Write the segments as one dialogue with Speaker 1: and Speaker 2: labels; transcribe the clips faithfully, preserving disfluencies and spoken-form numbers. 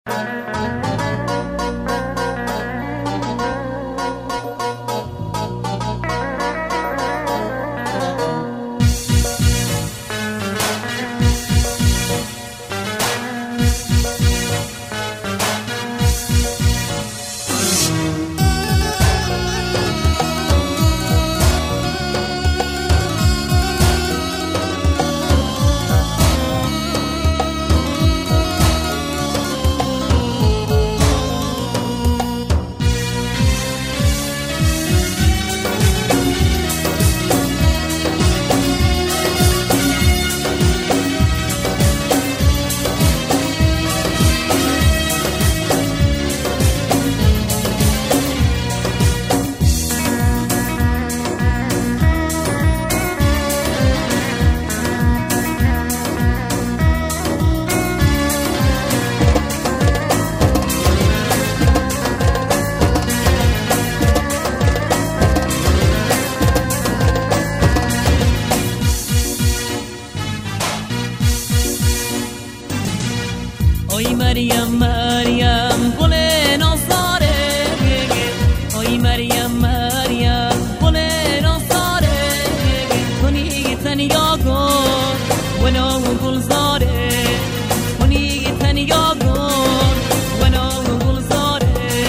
Speaker 1: Oy Meryem Meryem gul nazare Oy Meryem Meryem gul nazare Kuni taniya go wano gulzare Kuni taniya go wano gulzare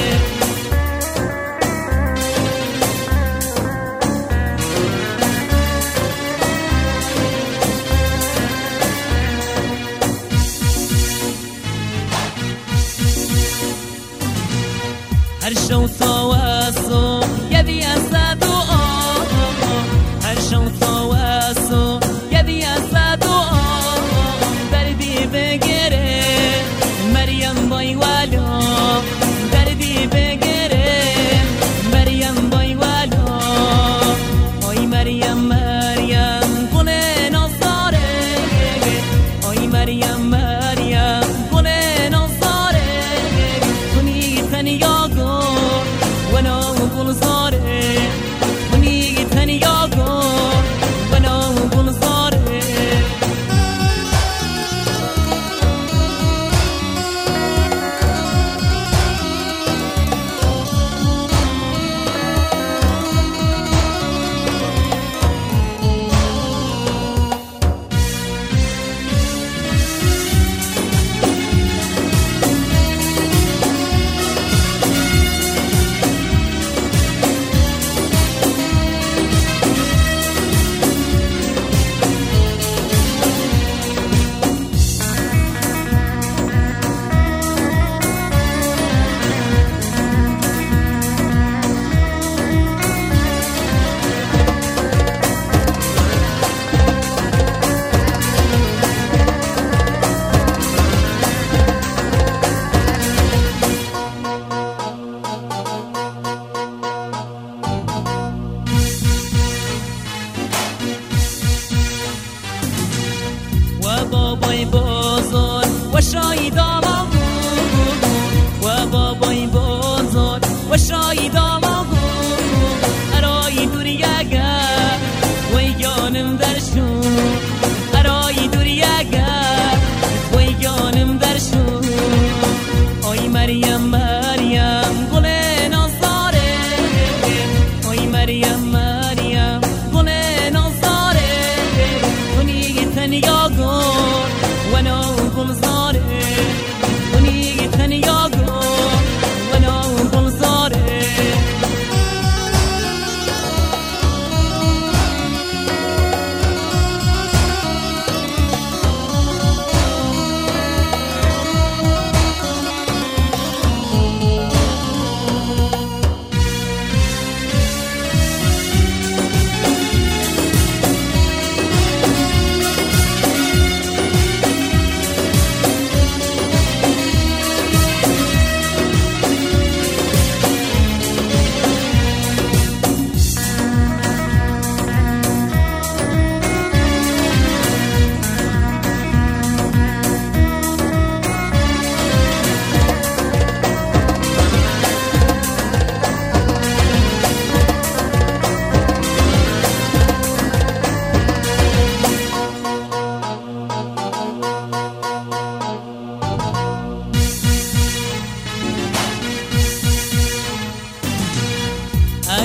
Speaker 1: هر شو تواسو يدي أسادو هر شو تواسو يدي أسادو دردي بگره مريم باي والو دردي بگره مريم باي والو اوي مريم مريم گل نظاره اوي مريم مريم گل نظاره کنی تنیا وانا گلزاره منی تنیا گو وانا گلزاره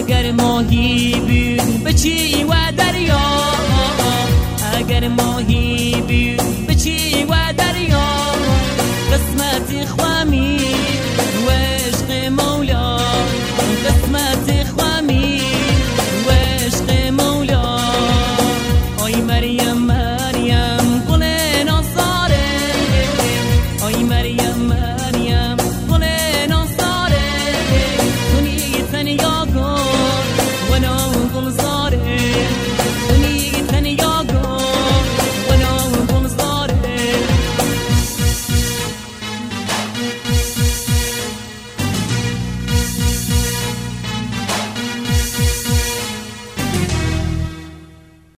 Speaker 1: اگر ماهی بود بچی و دریا اگر ماهی بود